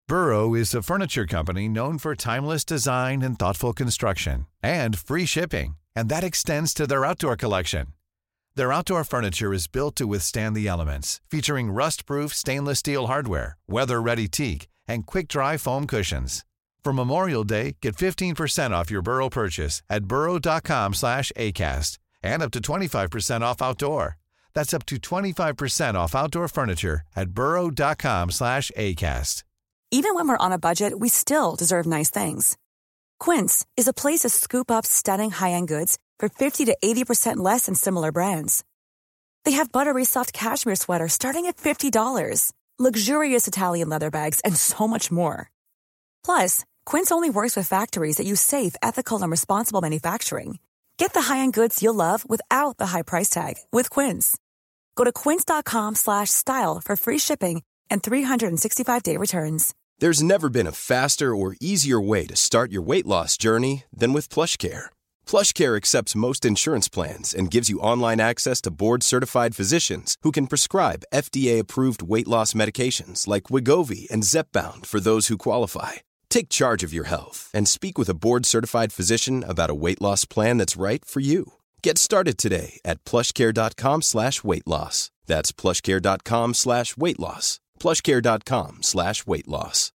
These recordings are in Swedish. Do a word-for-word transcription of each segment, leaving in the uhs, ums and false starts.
Burrow is a furniture company known for timeless design and thoughtful construction, and free shipping, and that extends to their outdoor collection. Their outdoor furniture is built to withstand the elements, featuring rust-proof stainless steel hardware, weather-ready teak, and quick-dry foam cushions. For Memorial Day, get fifteen percent off your Burrow purchase at burrow.com slash ACAST and up to twenty-five percent off outdoor. That's up to twenty-five percent off outdoor furniture at burrow.com slash ACAST. Even when we're on a budget, we still deserve nice things. Quince is a place to scoop up stunning high-end goods for fifty to eighty percent less than similar brands. They have buttery soft cashmere sweaters starting at fifty dollars, luxurious Italian leather bags, and so much more. Plus, Quince only works with factories that use safe, ethical, and responsible manufacturing. Get the high-end goods you'll love without the high price tag with Quince. Go to quince.com slash style for free shipping and three sixty-five day returns. There's never been a faster or easier way to start your weight loss journey than with PlushCare. PlushCare accepts most insurance plans and gives you online access to board-certified physicians who can prescribe F D A-approved weight loss medications like Wegovy and Zepbound for those who qualify. Take charge of your health and speak with a board-certified physician about a weight loss plan that's right for you. Get started today at plushcare.com slash weight loss. That's plushcare.com slash weight loss. plushcare.com slash weight loss.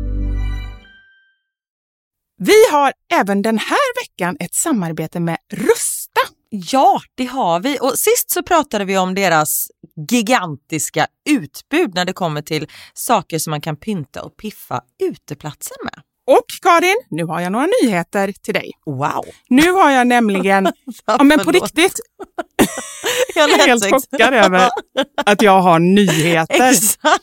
Vi har även den här veckan ett samarbete med Rusta. Ja, det har vi. Och sist så pratade vi om deras gigantiska utbud när det kommer till saker som man kan pynta och piffa uteplatser med. Och Karin, nu har jag några nyheter till dig. Wow. Nu har jag nämligen, ja men på riktigt, jag är helt chockad över att jag har nyheter. Exakt.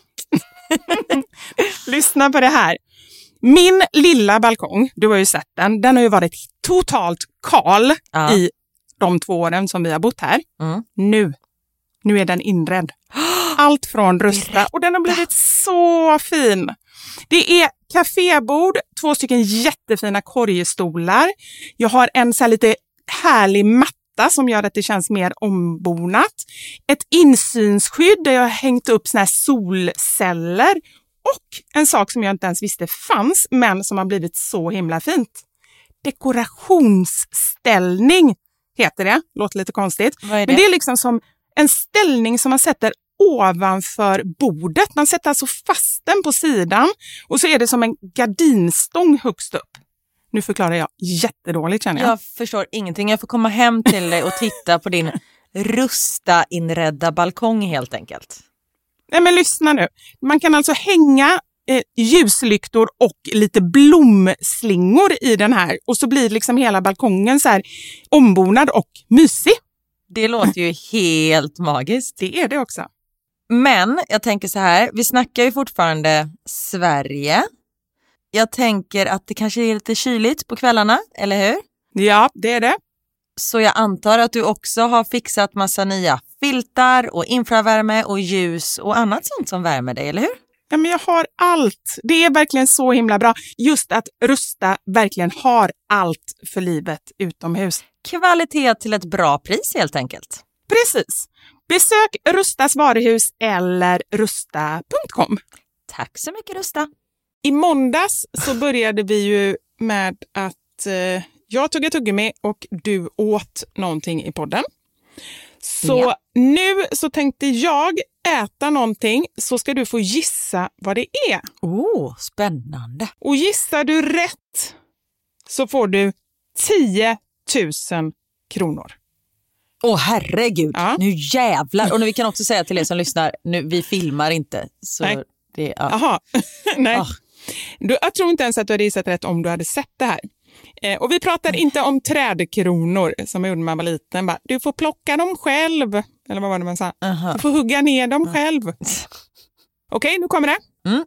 Lyssna på det här. Min lilla balkong, du har ju sett den, den har ju varit totalt kal ja. i de två åren som vi har bott här. Mm. Nu, nu är den inredd. Allt från Rusta och den har blivit så fin. Det är kafébord, två stycken jättefina korgstolar. Jag har en så här lite härlig matta som gör att det känns mer ombonat. Ett insynsskydd där jag har hängt upp såna här solceller. Och en sak som jag inte ens visste fanns, men som har blivit så himla fint. Dekorationsställning heter det. Låter lite konstigt. Vad är det? Men det är liksom som en ställning som man sätter ovanför bordet. Man sätter alltså fast den på sidan. Och så är det som en gardinstång högst upp. Nu förklarar jag jättedåligt, känner jag. Jag förstår ingenting. Jag får komma hem till dig och titta på din Rusta inredda balkong helt enkelt. Nej, men lyssna nu. Man kan alltså hänga eh, ljuslyktor och lite blomslingor i den här. Och så blir liksom hela balkongen så här ombonad och mysig. Det låter ju helt magiskt. Det är det också. Men jag tänker så här, vi snackar ju fortfarande Sverige. Jag tänker att det kanske är lite kyligt på kvällarna, eller hur? Ja, det är det. Så jag antar att du också har fixat massa nya filtar och infravärme och ljus och annat sånt som värmer dig, eller hur? Ja, men jag har allt. Det är verkligen så himla bra. Just att Rusta verkligen har allt för livet utomhus. Kvalitet till ett bra pris helt enkelt. Precis. Besök Rustas varuhus eller rusta punkt com. Tack så mycket, Rusta. I måndags så började vi ju med att eh, jag tog ett tuggummi och du åt någonting i podden. Så ja. Nu så tänkte jag äta någonting, så ska du få gissa vad det är. Oh, spännande. Och gissar du rätt så får du tio tusen kronor. Åh oh, herregud, ja. Nu jävlar. Och nu, vi kan också säga till er som lyssnar, nu, vi filmar inte. Så Nej. Det, ja. Aha. Nej. Oh. Du, jag tror inte ens att du hade gissat rätt om du hade sett det här. Eh, och vi pratar mm. inte om trädkronor som jag gjorde när man var liten. Bara, du får plocka dem själv. Eller vad var det man sa? Uh-huh. Du får hugga ner dem uh-huh. själv. Okej, okay, nu kommer det. Mm.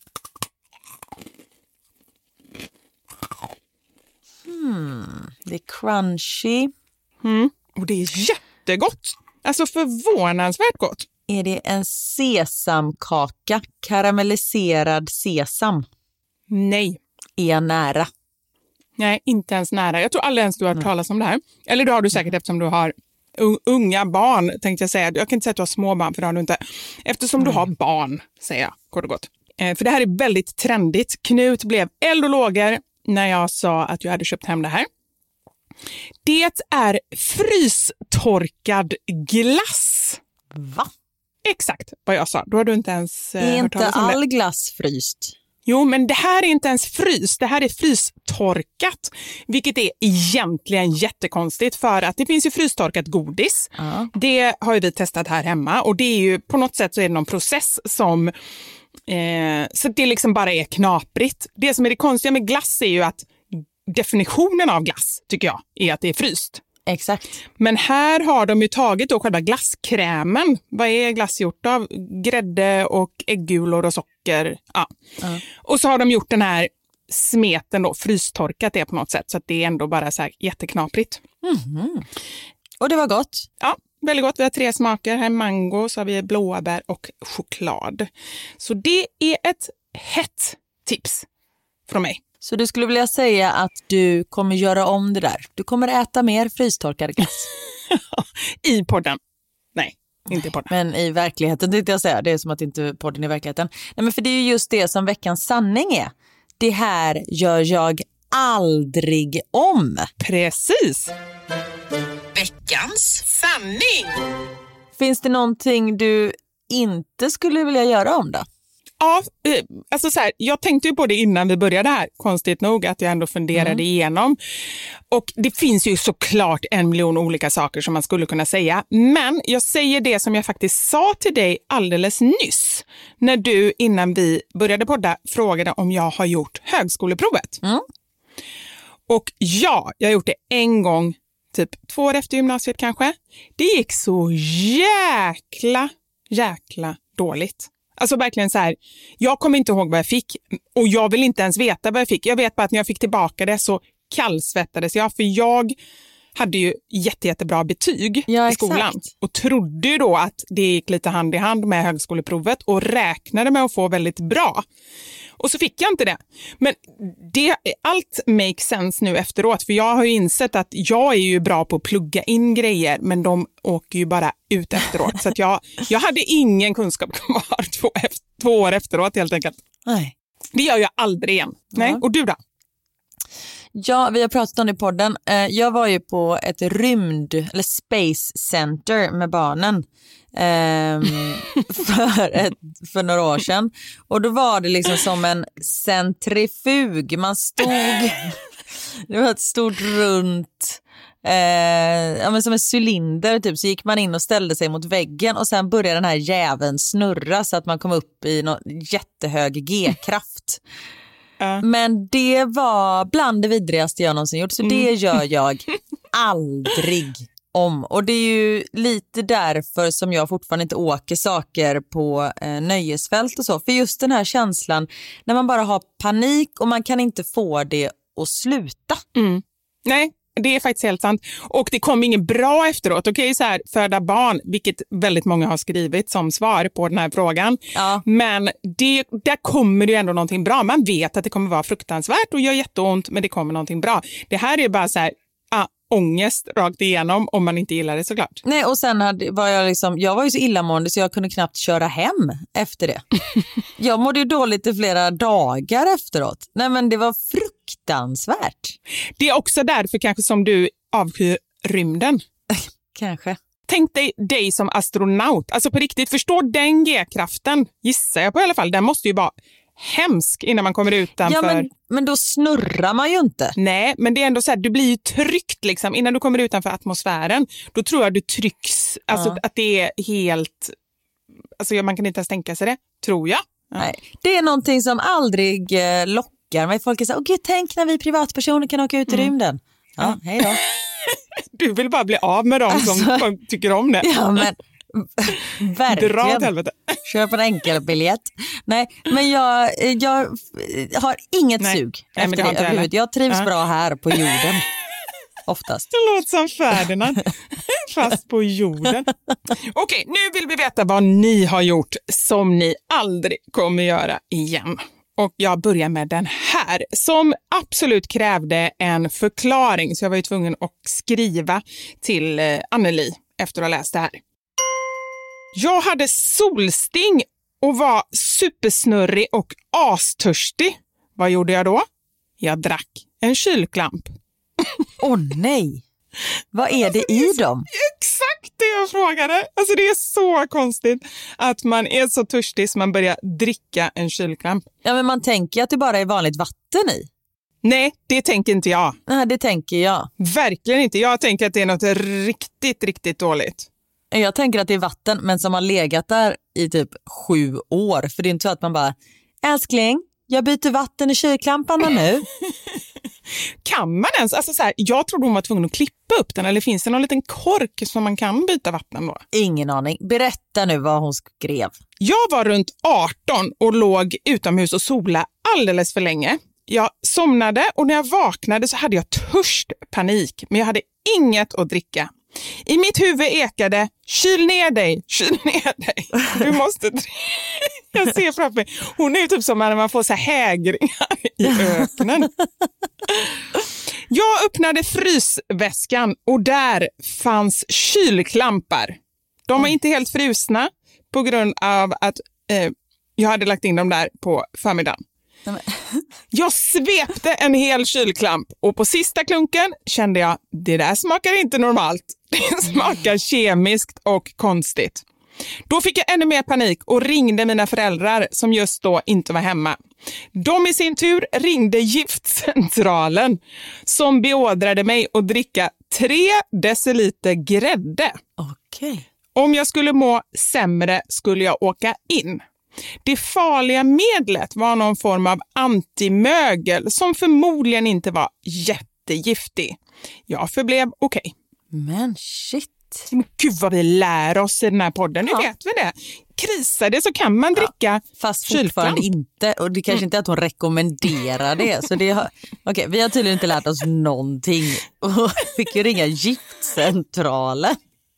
Hmm. Det är crunchy. Mm. Och det är jättegott. Alltså förvånansvärt gott. Är det en sesamkaka? Karamelliserad sesam? Nej. Är jag nära? Nej, inte ens nära. Jag tror aldrig ens du har hört talas om det här. Eller det har du säkert eftersom du har unga barn, tänkte jag säga. Jag kan inte säga att du har små barn, för det har du inte. Eftersom mm. du har barn, säger jag kort och gott. Eh, för det här är väldigt trendigt. Knut blev eld och lågor när jag sa att jag hade köpt hem det här. Det är frystorkad glass. Va? Exakt vad jag sa. Då har du inte ens eh, Är hört inte talas om all det. glass fryst? Jo, men det här är inte ens frys. Det här är frystorkat. Vilket är egentligen jättekonstigt för att det finns ju frystorkat godis. Ja. Det har ju vi testat här hemma och det är ju på något sätt så är det någon process som eh, så det liksom bara är knaprigt. Det som är det konstiga med glass är ju att definitionen av glass tycker jag är att det är fryst. Exakt. Men här har de ju tagit då själva glasskrämen. Vad är glass gjort av? Grädde och äggulor och socker. Ja. Ja. Och så har de gjort den här smeten då, frystorkat det på något sätt. Så att det är ändå bara så här jätteknaprigt. Mm-hmm. Och det var gott? Ja, väldigt gott. Vi har tre smaker. Här är mango, så har vi blåbär och choklad. Så det är ett hett tips från mig. Så du skulle vilja säga att du kommer göra om det där? Du kommer äta mer frystorkad glass? I podden. Nej, inte i podden. Men i verkligheten tänkte jag säga. Det är som att inte podden är verkligheten. Nej, men för det är ju just det som veckans sanning är. Det här gör jag aldrig om. Precis. Veckans sanning. Finns det någonting du inte skulle vilja göra om då? Ja, alltså så här, jag tänkte ju på det innan vi började här, konstigt nog, att jag ändå funderade mm. igenom. Och det finns ju såklart en miljon olika saker som man skulle kunna säga. Men jag säger det som jag faktiskt sa till dig alldeles nyss. När du innan vi började podda frågade om jag har gjort högskoleprovet. Mm. Och ja, jag har gjort det en gång, typ två år efter gymnasiet kanske. Det gick så jäkla, jäkla dåligt. Alltså verkligen så här, jag kommer inte ihåg vad jag fick och jag vill inte ens veta vad jag fick. Jag vet bara att när jag fick tillbaka det så kallsvettades jag, för jag hade ju jätte, jättebra betyg ja, i skolan. Exakt. Och trodde ju då att det gick lite hand i hand med högskoleprovet och räknade med att få väldigt bra. Och så fick jag inte det. Men det, allt makes sense nu efteråt, för jag har ju insett att jag är ju bra på att plugga in grejer, men de åker ju bara ut efteråt. Så att jag, jag hade ingen kunskap kvar två, två år efteråt helt enkelt. Nej. Det gör jag aldrig igen. Nej. Ja. Och du då? Ja, vi har pratat om det i podden. Jag var ju på ett rymd, eller space center med barnen eh, för, ett, för några år sedan. Och då var det liksom som en centrifug. Man stod, det var ett stort runt, eh, ja, men som en cylinder typ. Så gick man in och ställde sig mot väggen och sen började den här jäveln snurra så att man kom upp i någon jättehög G-kraft. Men det var bland det vidrigaste jag någonsin gjort. Så mm. det gör jag aldrig om. Och det är ju lite därför som jag fortfarande inte åker saker på eh, nöjesfält och så. För just den här känslan när man bara har panik och man kan inte få det att sluta. Mm. Nej, det är faktiskt helt sant. Och det kom inget bra efteråt. Okej, så här, föda barn, vilket väldigt många har skrivit som svar på den här frågan. Ja. Men det, där kommer det ju ändå någonting bra. Man vet att det kommer vara fruktansvärt och gör jätteont, men det kommer någonting bra. Det här är bara så här, ah, ångest rakt igenom om man inte gillar det såklart. Nej, och sen hade, var jag liksom, jag var ju så illamående så jag kunde knappt köra hem efter det. Jag mådde ju dåligt i flera dagar efteråt. Nej, men det var fruktansvärt. Det är också därför kanske som du avskyr rymden. Kanske. Tänk dig dig som astronaut. Alltså på riktigt, förstår den G-kraften, gissar jag på i alla fall. Den måste ju vara hemsk innan man kommer utanför. Ja, men, men då snurrar man ju inte. Nej, men det är ändå så här, du blir ju tryckt liksom. Innan du kommer utanför atmosfären, då tror jag du trycks. Alltså ja. Att det är helt... Alltså man kan inte ens tänka sig det, tror jag. Ja. Nej, det är någonting som aldrig eh, lockar mig. Folk säger, åh gud, tänk när vi privatpersoner kan åka ut i mm. rymden. Ja, mm. hej då. Du vill bara bli av med dem alltså, som tycker om det. Ja, men verkligen. Dra åt helvete. Köp en enkel biljett. Nej, men jag, jag har inget Nej. sug Nej, efter det överhuvudtaget. Jag trivs ja. bra här på jorden. Oftast. Det låter som Ferdinand. Fast på jorden. Okej, nu vill vi veta vad ni har gjort som ni aldrig kommer göra igen. Och jag börjar med den här som absolut krävde en förklaring. Så jag var ju tvungen att skriva till Anneli efter att ha läst det här. Jag hade solsting och var supersnurrig och astörstig. Vad gjorde jag då? Jag drack en kylklamp. Åh oh, nej! Vad är det i dem? Exakt det jag frågade. Alltså det är så konstigt att man är så törstig så man börjar dricka en kylklamp. Ja, men man tänker att det bara är vanligt vatten i. Nej, det tänker inte jag. Nej, det tänker jag. Verkligen inte. Jag tänker att det är något riktigt, riktigt dåligt. Jag tänker att det är vatten, men som har legat där i typ sju år. För det är inte så att man bara, älskling, jag byter vatten i kylklamparna nu. Kan man ens? Alltså så här, jag trodde hon var tvungen att klippa upp den. Eller finns det någon liten kork som man kan byta vatten då? Ingen aning. Berätta nu vad hon skrev. Jag var runt arton och låg utomhus och sola alldeles för länge. Jag somnade och när jag vaknade så hade jag törstpanik. Men jag hade inget att dricka. I mitt huvud ekade, kyl ner dig, kyl ner dig. Du måste dricka. Jag ser framför mig. Hon är typ som när man får så här hägringar i öknen. Jag öppnade frysväskan och där fanns kylklampar. De var inte helt frusna på grund av att eh, jag hade lagt in dem där på förmiddagen. Jag svepte en hel kylklamp och på sista klunken kände jag, det där smakar inte normalt. Det smakar kemiskt och konstigt. Då fick jag ännu mer panik och ringde mina föräldrar som just då inte var hemma. De i sin tur ringde giftcentralen som beordrade mig att dricka tre deciliter grädde. Okej. Okay. Om jag skulle må sämre skulle jag åka in. Det farliga medlet var någon form av antimögel som förmodligen inte var jättegiftig. Jag förblev okej. Okay. Men shit. Men gud vad vi lär oss i den här podden, nu ja. Vet vi det. Krisar det så kan man dricka ja, fast fortfarande inte. Och det kanske mm. inte är att hon rekommenderar det. Så det har, okay, vi har tydligen inte lärt oss någonting. Och fick ju ringa giftcentralen.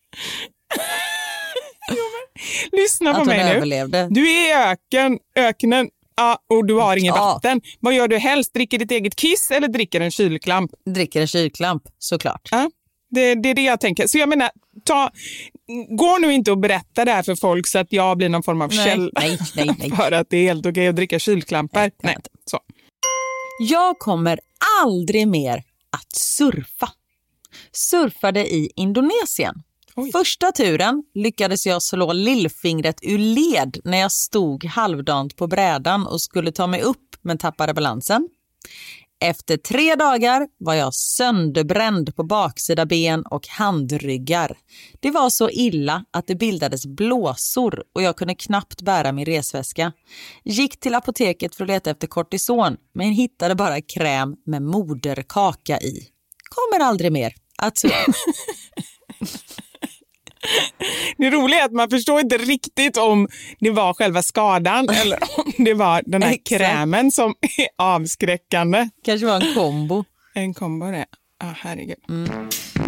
Lyssna på mig nu. Överlevde. Du är i öken, öknen ja, och du har inget ja. vatten. Vad gör du helst? Dricker ditt eget kiss eller dricker en kylklamp? Dricker en kylklamp, såklart. Ja, det, det är det jag tänker. Så jag menar, ta, gå nu inte och berätta det här för folk så att jag blir någon form av nej, käll nej, nej, nej. för att det är helt okej att dricka kylklampar. Nej, nej. Så. Jag kommer aldrig mer att surfa. Surfade i Indonesien. Oj. Första turen lyckades jag slå lillfingret ur led när jag stod halvdant på brädan och skulle ta mig upp men tappade balansen. Efter tre dagar var jag sönderbränd på baksida ben och handryggar. Det var så illa att det bildades blåsor och jag kunde knappt bära min resväska. Gick till apoteket för att leta efter kortison men hittade bara kräm med moderkaka i. Kommer aldrig mer att surfa. Det roliga är att man förstår inte riktigt om det var själva skadan eller om det var den här krämen som är avskräckande. Kanske var en kombo. En kombo det. Ja, ah, herregud. Mm.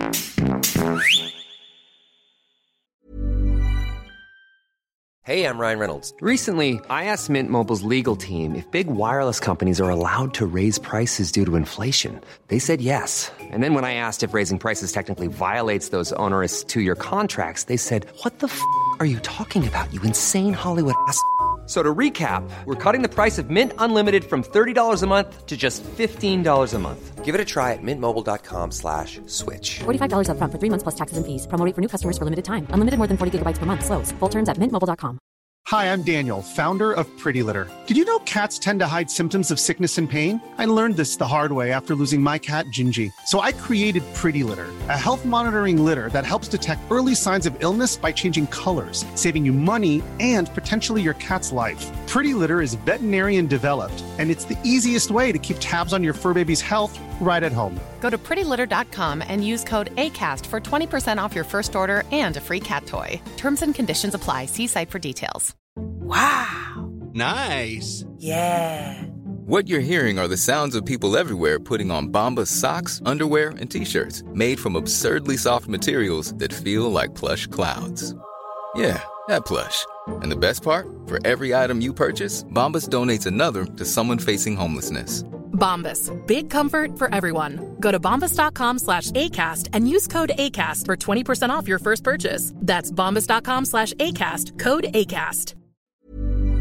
Hey, I'm Ryan Reynolds. Recently, I asked Mint Mobile's legal team if big wireless companies are allowed to raise prices due to inflation. They said yes. And then when I asked if raising prices technically violates those onerous two-year contracts, they said, what the f*** are you talking about, you insane Hollywood ass f- So to recap, we're cutting the price of Mint Unlimited from thirty dollars a month to just fifteen dollars a month. Give it a try at mintmobile.com slash switch. forty-five dollars up front for three months plus taxes and fees. Promo rate for new customers for limited time. Unlimited more than forty gigabytes per month. Slows full terms at mint mobile dot com. Hi, I'm Daniel, founder of Pretty Litter. Did you know cats tend to hide symptoms of sickness and pain? I learned this the hard way after losing my cat, Gingy. So I created Pretty Litter, a health monitoring litter that helps detect early signs of illness by changing colors, saving you money and potentially your cat's life. Pretty Litter is veterinarian developed, and it's the easiest way to keep tabs on your fur baby's health right at home. Go to pretty litter dot com and use code ACAST for twenty percent off your first order and a free cat toy. Terms and conditions apply. See site for details. Wow. Nice. Yeah. What you're hearing are the sounds of people everywhere putting on Bombas socks, underwear, and T-shirts made from absurdly soft materials that feel like plush clouds. Yeah, that plush. And the best part? For every item you purchase, Bombas donates another to someone facing homelessness. Bombas. Big comfort for everyone. Go to bombas.com slash ACAST and use code ACAST for twenty percent off your first purchase. That's bombas.com slash ACAST. Code ACAST.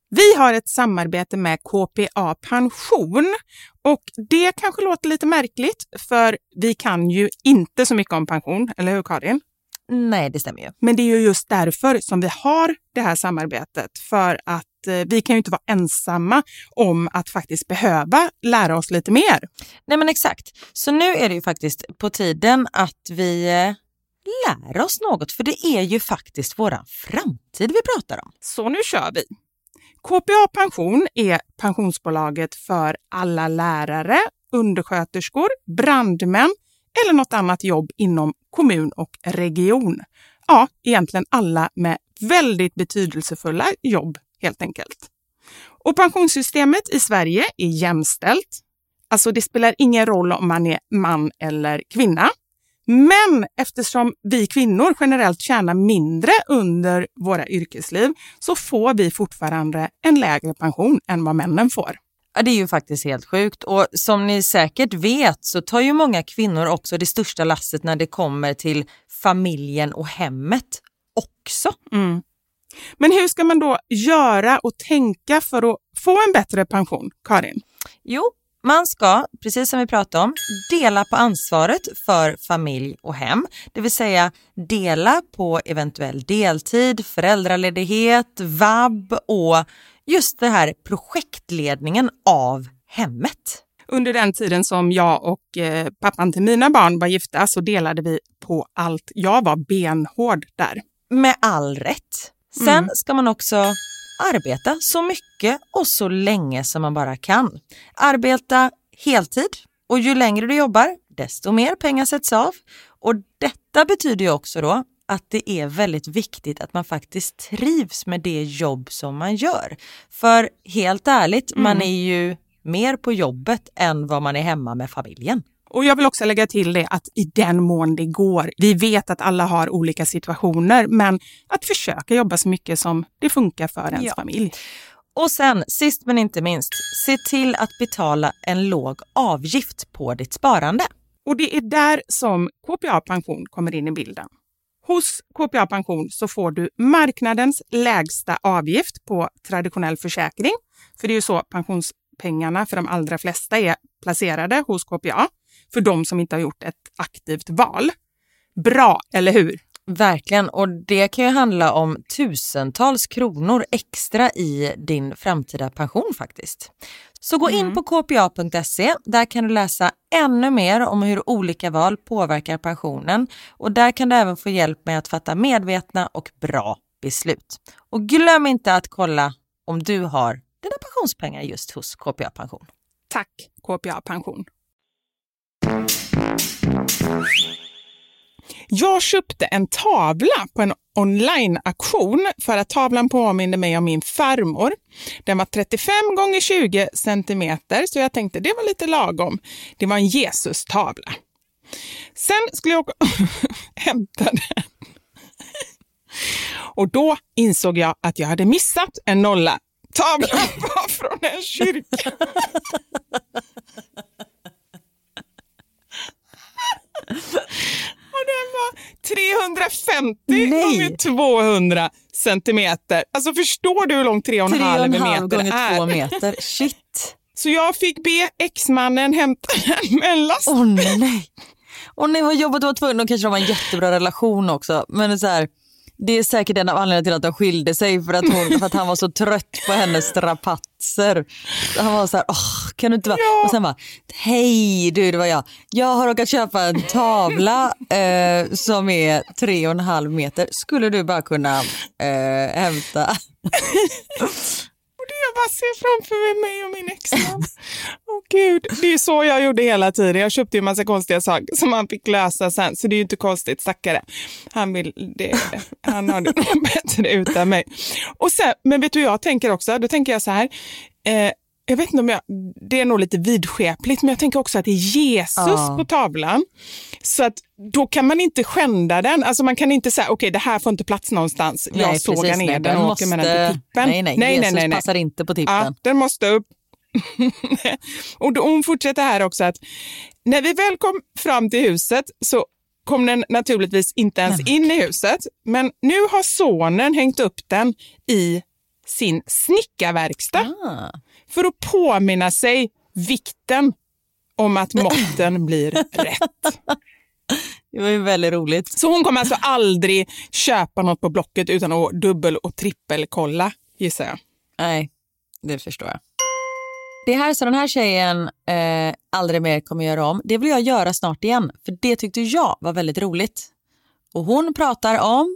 Vi har ett samarbete med K P A Pension och det kanske låter lite märkligt för vi kan ju inte så mycket om pension, eller hur Karin? Nej, det stämmer ju. Men det är ju just därför som vi har det här samarbetet, för att eh, vi kan ju inte vara ensamma om att faktiskt behöva lära oss lite mer. Nej men exakt, så nu är det ju faktiskt på tiden att vi eh, lär oss något, för det är ju faktiskt våran framtid vi pratar om. Så nu kör vi. K P A Pension är pensionsbolaget för alla lärare, undersköterskor, brandmän eller något annat jobb inom kommun och region. Ja, egentligen alla med väldigt betydelsefulla jobb helt enkelt. Och pensionssystemet i Sverige är jämställt. Alltså det spelar ingen roll om man är man eller kvinna. Men eftersom vi kvinnor generellt tjänar mindre under våra yrkesliv så får vi fortfarande en lägre pension än vad männen får. Ja, det är ju faktiskt helt sjukt, och som ni säkert vet så tar ju många kvinnor också det största lasset när det kommer till familjen och hemmet också. Mm. Men hur ska man då göra och tänka för att få en bättre pension, Karin? Jo, man ska, precis som vi pratade om, dela på ansvaret för familj och hem. Det vill säga dela på eventuell deltid, föräldraledighet, vab och just det här projektledningen av hemmet. Under den tiden som jag och eh, pappan till mina barn var gifta så delade vi på allt. Jag var benhård där. Med all rätt. Sen mm. ska man också arbeta så mycket och så länge som man bara kan. Arbeta heltid, och ju längre du jobbar desto mer pengar sätts av. Och detta betyder ju också då att det är väldigt viktigt att man faktiskt trivs med det jobb som man gör. För helt ärligt, mm. man är ju mer på jobbet än vad man är hemma med familjen. Och jag vill också lägga till det att i den mån det går, vi vet att alla har olika situationer, men att försöka jobba så mycket som det funkar för ens ja. familj. Och sen, sist men inte minst, se till att betala en låg avgift på ditt sparande. Och det är där som K P A Pension kommer in i bilden. Hos K P A Pension så får du marknadens lägsta avgift på traditionell försäkring. För det är ju så pensionspengarna för de allra flesta är placerade hos K P A. För de som inte har gjort ett aktivt val. Bra, eller hur? Verkligen, och det kan ju handla om tusentals kronor extra i din framtida pension faktiskt. Så gå in mm. på k p a punkt se, där kan du läsa ännu mer om hur olika val påverkar pensionen. Och där kan du även få hjälp med att fatta medvetna och bra beslut. Och glöm inte att kolla om du har dina pensionspengar just hos K P A Pension. Tack K P A Pension. Jag köpte en tavla på en online-auktion för att tavlan påminner mig om min farmor. Den var trettiofem gånger tjugo centimeter, så jag tänkte det var lite lagom. Det var en Jesus-tavla. Sen skulle jag hämta den. Och då insåg jag att jag hade missat en nolla. Tavlan var från en kyrka. Och den var trehundrafemtio gånger tvåhundra centimeter. Alltså förstår du hur lång tre och en halv meter är? två meter, shit. Så jag fick be exmannen hämta den med en last. Åh oh, nej. Och nej, vad jobbet var tvungen. Och kanske de har en jättebra relation också. Men det är så här, det är säkert en av anledningarna till att de skilde sig. För att, hon, för att han var så trött på hennes strapatser. Han var så här, åh, kan du inte vara... Ja. Och sen bara, hej du, det var jag. Jag har råkat köpa en tavla eh, som är tre och en halv meter. Skulle du bara kunna eh, hämta... Och det jag bara ser framför mig och min exman. Åh gud, det är så jag gjorde hela tiden. Jag köpte ju en massa konstiga saker som han fick lösa sen. Så det är ju inte konstigt, stackare. Han vill det, han har det nog bättre utan mig. Och sen, men vet du jag tänker också? Då tänker jag så här. Eh, jag vet inte om jag, det är nog lite vidskepligt, men jag tänker också att det är Jesus ah. på tavlan. Så att då kan man inte skända den. Alltså man kan inte säga, okej okay, det här får inte plats någonstans. Nej, jag sågar ner den, den och måste... åker med den till tippen. Nej, nej, nej, Jesus nej, nej. passar inte på tippen. Ja, den måste upp. Och då hon fortsätter här också att när vi väl kom fram till huset så kom den naturligtvis inte ens in i huset. Men nu har sonen hängt upp den i sin snickarverkstad Ah. för att påminna sig vikten om att måtten blir rätt. Det var ju väldigt roligt. Så hon kommer alltså aldrig köpa något på Blocket utan att dubbel- och trippelkolla, gissar jag. Nej, det förstår jag. Det här så den här tjejen eh, aldrig mer kommer göra om, det vill jag göra snart igen. För det tyckte jag var väldigt roligt. Och hon pratar om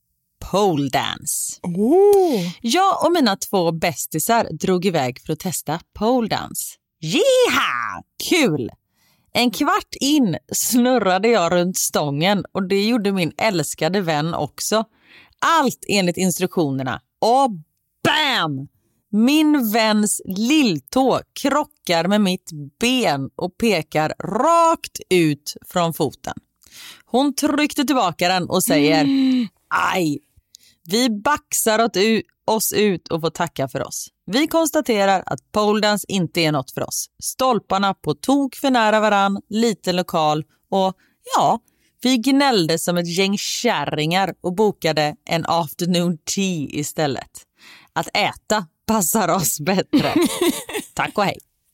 pole dance. Oh. Jag och mina två bästisar drog iväg för att testa pole dance. Jeha! Kul! En kvart in snurrade jag runt stången och det gjorde min älskade vän också. Allt enligt instruktionerna. Och bam! Min väns lilltå krockar med mitt ben och pekar rakt ut från foten. Hon tryckte tillbaka den och säger mm. aj. Vi baxar åt u- oss ut och får tacka för oss. Vi konstaterar att pole dance inte är något för oss. Stolparna på tok för nära varann, lite lokal och ja, vi gnällde som ett gäng kärringar och bokade en afternoon tea istället. Att äta passar oss bättre. Tack och hej.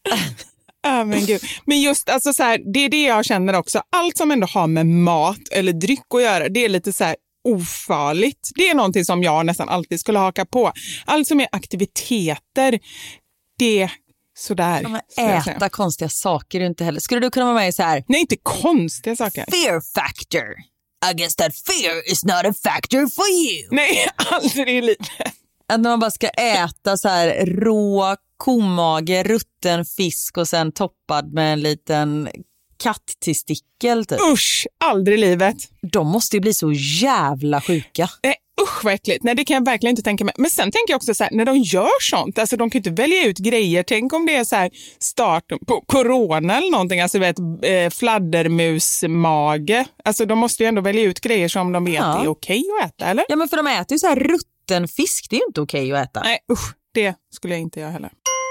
Ja, men gud. Men just alltså så här, det är det jag känner också. Allt som ändå har med mat eller dryck att göra, det är lite så här ofarligt. Det är någonting som jag nästan alltid skulle haka på. Allt som är aktiviteter, det är sådär. Ja, äta konstiga saker är inte heller. Skulle du kunna vara med i så här? Nej, inte konstiga saker. Fear factor. I guess that fear is not a factor for you. Nej, aldrig i livet. Att man bara ska äta så här rå komage, rutten fisk och sen toppad med en liten katttestikel typ. Usch, aldrig i livet. De måste ju bli så jävla sjuka. Nej, usch vad äckligt. Nej, det kan jag verkligen inte tänka mig. Men sen tänker jag också så här, när de gör sånt, alltså de kan ju inte välja ut grejer. Tänk om det är så här start på corona eller någonting, alltså vet, eh, fladdermusmage. Alltså de måste ju ändå välja ut grejer som de vet ja. är okej att äta, eller? Ja, men för de äter ju så här rutten fisk, det är ju inte okej att äta. Nej, usch, det skulle jag inte göra heller.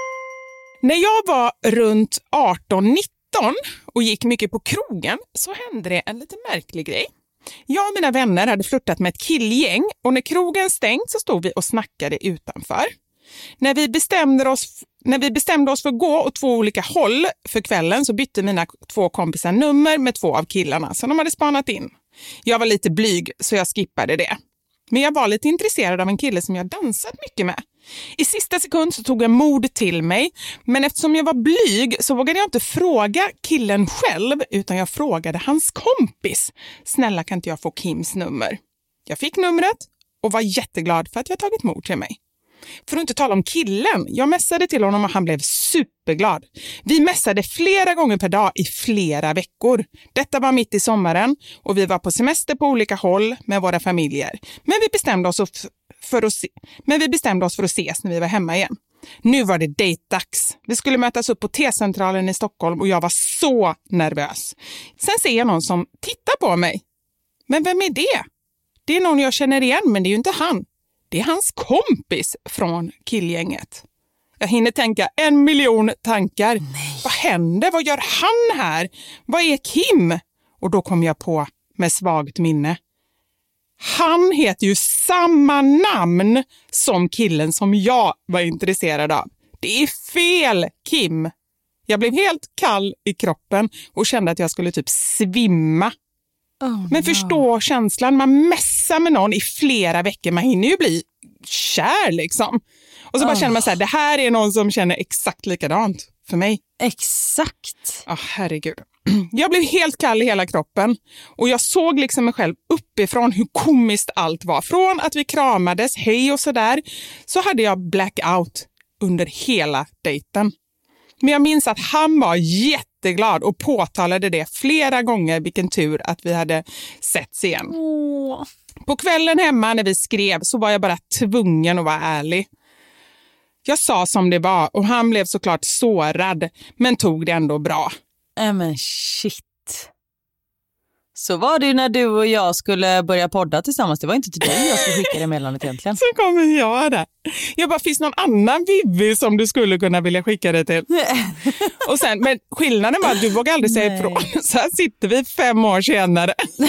När jag var runt arton nitton och gick mycket på krogen så hände det en lite märklig grej. Jag och mina vänner hade flirtat med ett killgäng och när krogen stängt så stod vi och snackade utanför. När vi bestämde oss, när vi bestämde oss för att gå åt två olika håll för kvällen så bytte mina två kompisar nummer med två av killarna som de hade spanat in. Jag var lite blyg så jag skippade det. Men jag var lite intresserad av en kille som jag dansat mycket med. I sista sekund så tog jag mod till mig, men eftersom jag var blyg så vågade jag inte fråga killen själv utan jag frågade hans kompis. Snälla, kan inte jag få Kims nummer? Jag fick numret och var jätteglad för att jag tagit mod till mig. För att inte tala om killen, jag messade till honom och han blev superglad. Vi messade flera gånger per dag i flera veckor. Detta var mitt i sommaren och vi var på semester på olika håll med våra familjer. Men vi bestämde oss för att se- Men vi bestämde oss för att ses när vi var hemma igen. Nu var det dejtdags. Vi skulle mötas upp på T-centralen i Stockholm och jag var så nervös. Sen ser jag någon som tittar på mig. Men vem är det? Det är någon jag känner igen, men det är ju inte han. Det är hans kompis från killgänget. Jag hinner tänka en miljon tankar. Nej. Vad händer? Vad gör han här? Vad är Kim? Och då kom jag på med svagt minne. Han heter ju samma namn som killen som jag var intresserad av. Det är fel, Kim. Jag blev helt kall i kroppen och kände att jag skulle typ svimma. Oh, Men förstå no. känslan, man mässar med någon i flera veckor, man hinner ju bli kär liksom. Och så bara oh. känner man så här, det här är någon som känner exakt likadant för mig. Exakt. Ja, oh, herregud. Jag blev helt kall i hela kroppen och jag såg liksom mig själv uppifrån hur komiskt allt var. Från att vi kramades, hej och sådär, så hade jag blackout under hela dejten. Men jag minns att han var jätteglad och påtalade det flera gånger vilken tur att vi hade setts igen. Åh. På kvällen hemma när vi skrev så var jag bara tvungen att vara ärlig. Jag sa som det var och han blev såklart sårad men tog det ändå bra. Äh, men shit. Så var det ju när du och jag skulle börja podda tillsammans. Det var inte till dig jag skulle skicka det meddelandet egentligen. Så kommer jag där. Jag bara, finns någon annan Vivi som du skulle kunna vilja skicka det till? Och sen, men skillnaden var att du vågade aldrig säga ifrån. Så här sitter vi fem år senare.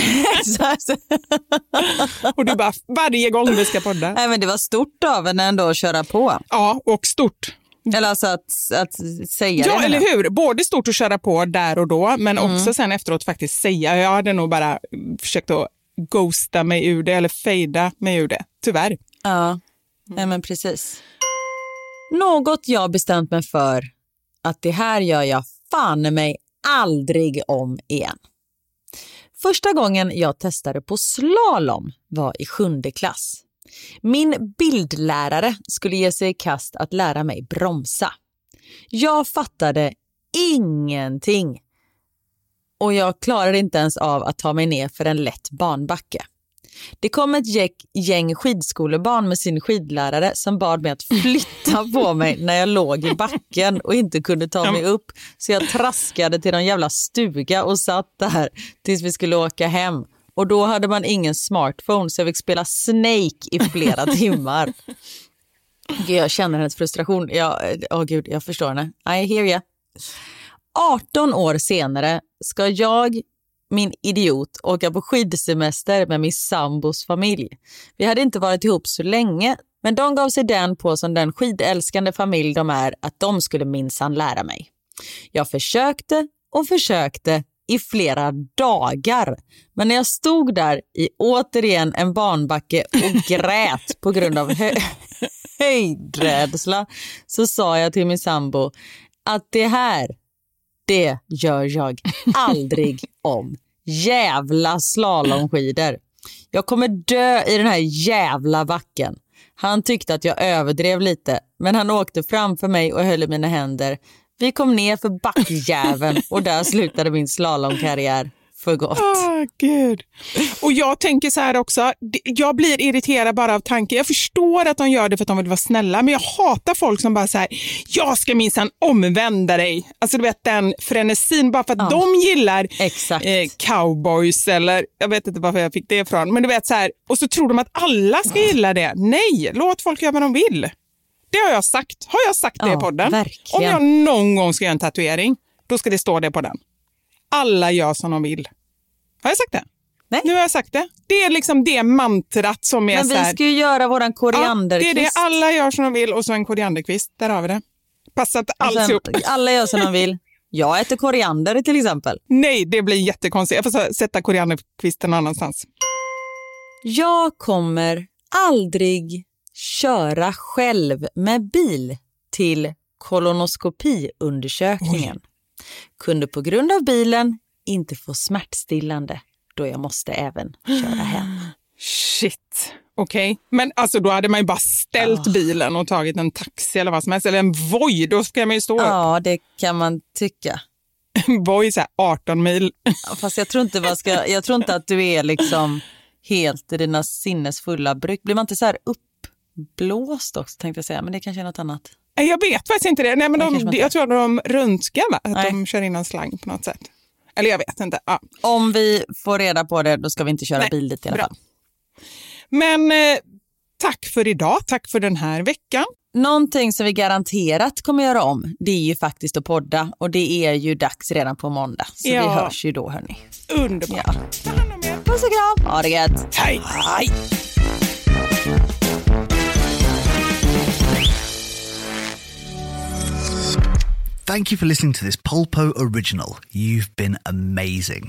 Och du bara, varje gång vi ska podda. Nej, men det var stort av en ändå att köra på. Ja, och stort. Eller alltså att, att säga ja, det. Ja, eller hur? Både stort att köra på där och då, men mm. också sen efteråt faktiskt säga. Jag hade nog bara försökt att ghosta mig ur det eller fejda mig ur det. Tyvärr. Ja, mm. Nej, men precis. Något jag bestämt mig för att det här gör jag fan mig aldrig om igen. Första gången jag testade på slalom var i sjunde klass. Min bildlärare skulle ge sig i kast att lära mig bromsa. Jag fattade ingenting. Och jag klarade inte ens av att ta mig ner för en lätt banbacke. Det kom ett gäng skidskolebarn med sin skidlärare som bad mig att flytta på mig när jag låg i backen och inte kunde ta mig upp. Så jag traskade till någon jävla stuga och satt där tills vi skulle åka hem. Och då hade man ingen smartphone så jag fick spela Snake i flera timmar. Jag känner hennes frustration. Jag, åh gud, jag förstår henne. I hear you. arton år senare ska jag, min idiot, åka på skidsemester med min sambos familj. Vi hade inte varit ihop så länge, men de gav sig den på som den skidälskande familj de är att de skulle minsann lära mig. Jag försökte och försökte i flera dagar. Men när jag stod där i återigen en banbacke och grät på grund av hö- höjdrädsla så sa jag till min sambo att det här, det gör jag aldrig om. Jävla slalomskidor. Jag kommer dö i den här jävla backen. Han tyckte att jag överdrev lite, men han åkte framför mig och höll i mina händer. Vi kom ner för backjäveln och där slutade min slalomkarriär för gott. Åh, oh, gud. Och jag tänker så här också, jag blir irriterad bara av tanken. Jag förstår att de gör det för att de vill vara snälla, men jag hatar folk som bara säger jag ska minsann omvända dig. Alltså du vet den frenesin bara för att ja. de gillar eh, cowboys eller jag vet inte varför jag fick det ifrån. Men du vet så här, och så tror de att alla ska gilla det. Nej, låt folk göra vad de vill. Det har jag sagt. Har jag sagt det ja, i podden? Verkligen. Om jag någon gång ska göra en tatuering, då ska det stå det på den. Alla gör som de vill. Har jag sagt det? Nej. Nu har jag sagt det. Det är liksom det mantrat som är men så här. Men vi ska ju göra våran korianderkvist. Ja, det är det. Alla gör som de vill och så en korianderkvist. Där har vi det. Passar inte alls sen, ihop. Alla gör som de vill. Jag äter koriander till exempel. Nej, det blir jättekonstigt. Jag får sätta korianderkvisten någon annanstans. Jag kommer aldrig köra själv med bil till kolonoskopiundersökningen. Oj. Kunde på grund av bilen inte få smärtstillande då jag måste även köra hem. Shit, okej. Okay. Men alltså då hade man ju bara ställt oh. bilen och tagit en taxi eller vad som helst. Eller en Voi, då ska man ju stå. Ja, det kan man tycka. En Voi så här arton mil. Ja, fast jag tror inte man ska, jag tror inte att du är liksom helt i dina sinnesfulla bruk. Blir man inte så här uppblåst också tänkte jag säga, men det kanske är något annat. Jag vet faktiskt inte det. Nej, men de, jag tror att de röntgar, va? Att Nej. de kör in en slang på något sätt. Eller jag vet inte. Ja. Om vi får reda på det, då ska vi inte köra Nej. bil dit i alla fall. Men eh, tack för idag. Tack för den här veckan. Någonting som vi garanterat kommer göra om, det är ju faktiskt att podda. Och det är ju dags redan på måndag. Så ja. vi hörs ju då, hörni. Underbart. Ja. Puss och kram. Ha det gött. Hej. Hej. Thank you for listening to this Polpo original. You've been amazing.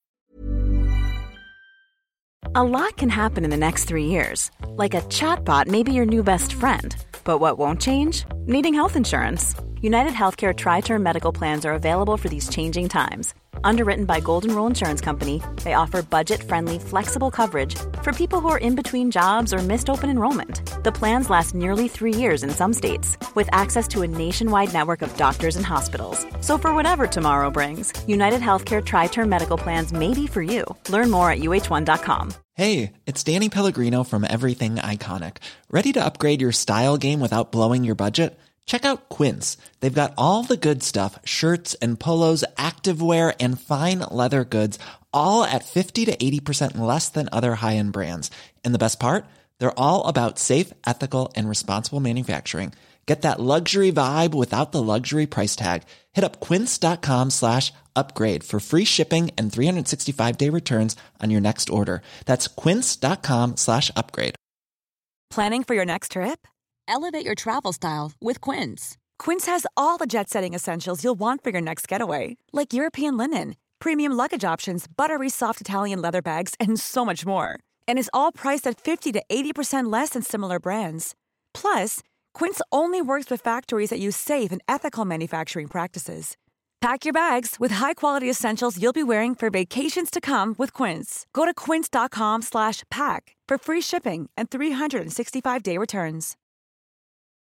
A lot can happen in the next three years. Like a chatbot may be your new best friend. But what won't change? Needing health insurance. United Healthcare Tri-Term Medical Plans are available for these changing times. Underwritten by Golden Rule Insurance Company, they offer budget-friendly, flexible coverage for people who are in between jobs or missed open enrollment. The plans last nearly three years in some states, with access to a nationwide network of doctors and hospitals. So for whatever tomorrow brings, United Healthcare Tri-Term Medical Plans may be for you. Learn more at U H one dot com. Hey, it's Danny Pellegrino from Everything Iconic. Ready to upgrade your style game without blowing your budget? Check out Quince. They've got all the good stuff, shirts and polos, activewear, and fine leather goods, all at fifty to eighty percent less than other high-end brands. And the best part? They're all about safe, ethical, and responsible manufacturing. Get that luxury vibe without the luxury price tag. Hit up quince.com slash upgrade for free shipping and three sixty-five day returns on your next order. That's quince.com slash upgrade. Planning for your next trip? Elevate your travel style with Quince. Quince has all the jet-setting essentials you'll want for your next getaway, like European linen, premium luggage options, buttery soft Italian leather bags, and so much more. And is all priced at fifty to eighty percent less than similar brands. Plus, Quince only works with factories that use safe and ethical manufacturing practices. Pack your bags with high-quality essentials you'll be wearing for vacations to come with Quince. Go to quince.com slash pack for free shipping and three sixty-five day returns.